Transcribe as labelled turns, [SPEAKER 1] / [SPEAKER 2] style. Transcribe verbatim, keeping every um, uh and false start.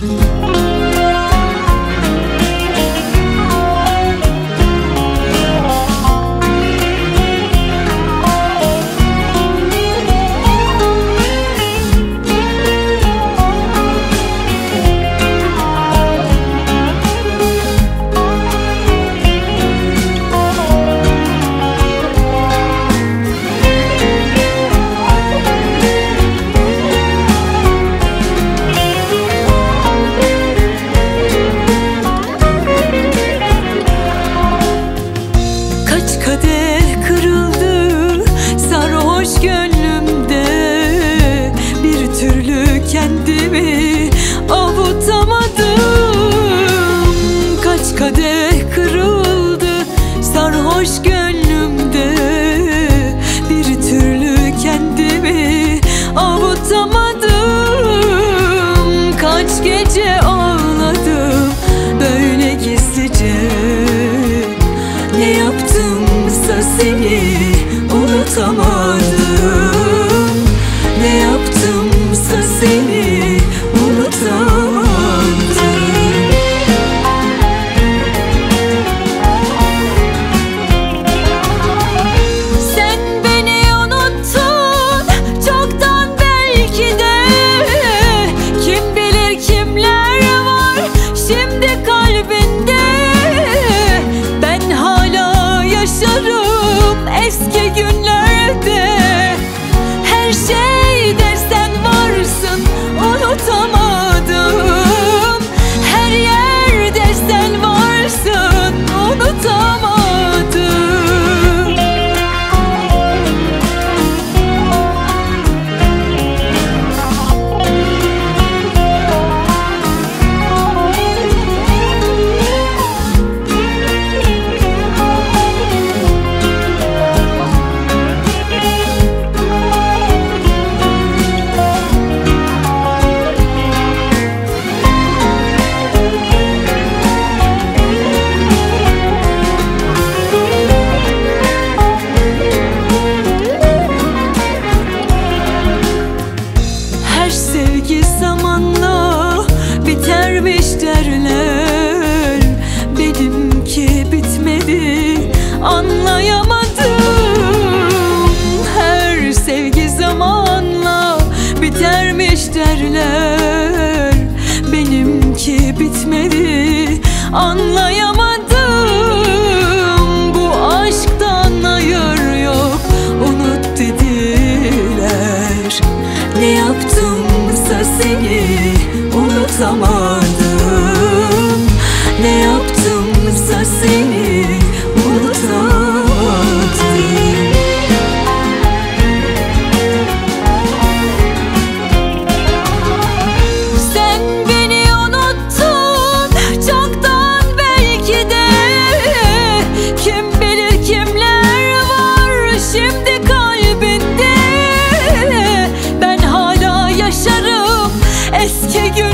[SPEAKER 1] Kadeh kırıldı sarhoş gönlümde, bir türlü kendimi avutamadım. Kaç kadeh kırıldı sarhoş gönlümde, bir türlü kendimi avutamadım. Kaç gece ağladım böyle gizlice, ne yaptımsa seni unutamadım. Ne yaptımsa seni unutamadım. Sen beni unuttun çoktan belki de, kim bilir kimler var şimdi kalbinde. Ben hala yaşarım eski günlerde, her şeyde sen varsın unutamadım. Her yerde sen varsın unutamadım. Sevgi zamanla bitermiş derler, benimki bitmedi anlayamadım. Her sevgi zamanla bitermiş derler, benimki bitmedi anlayamadım. Bu aşktan hayır yok unut dediler, ne yaptımsa seni unutamadım. Ne yaptımsa seni unutamadım. Sen beni unuttun çoktan belki de, kim bilir kimler var şimdi kalbinde. Ben hala yaşarım eski gün